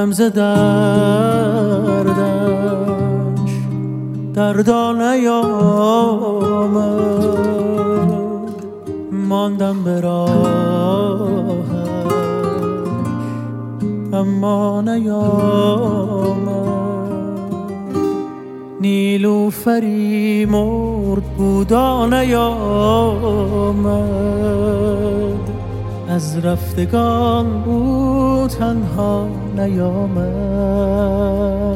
ماندم ز دردش دردا نیامد، ماندم به راهش اما نیامد. نیلوفری مرد بودا نیامد، از رفتگان او تنها نیامد.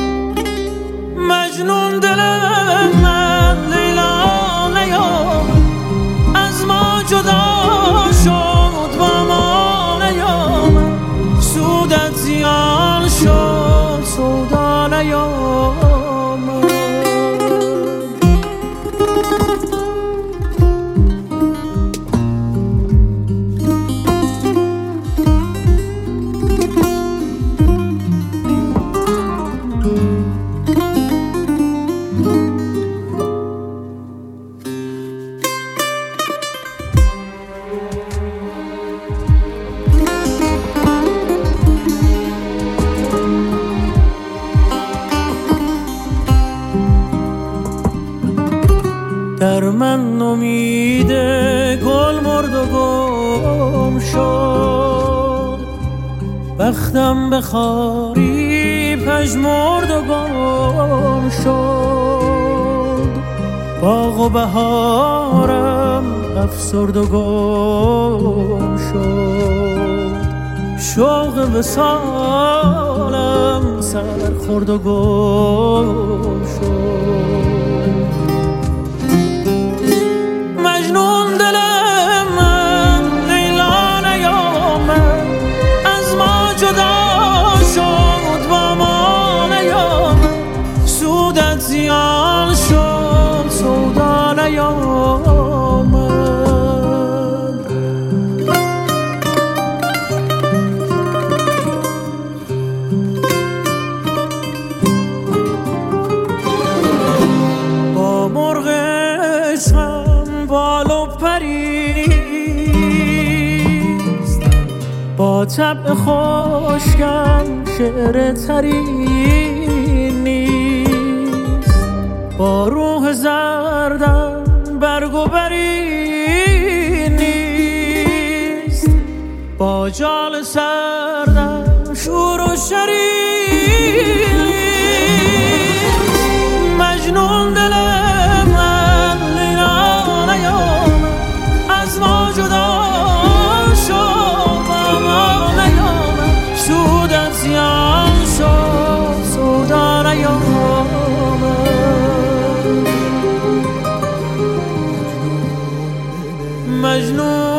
مجنون دل من لیلا نیامد، از ما جدا شد با ما نیامد. سودت زیان شد سودا نیامد. در من امید گل مرد و گم شد، بختم به خاری پژمرد و گم شد. باغ و بهارم افسرد و گم شد، شوق وصالم سر خورد و گم شد. مجنون دل من لیلا نیامد، از ما جدا شد با ما نیامد. سودت زیان شد سودا نیامد. با مرغ عشقم بال و پریست، با طبع خشکم شعر تری نیست. با روح زردم برگ و بری نیست، با جال سردم شور و شری نیست. مجنون دل من لیلا نیامد، از ما جدا شد با ما نیامد. سودت زیان شد سودا نیامد. مجنون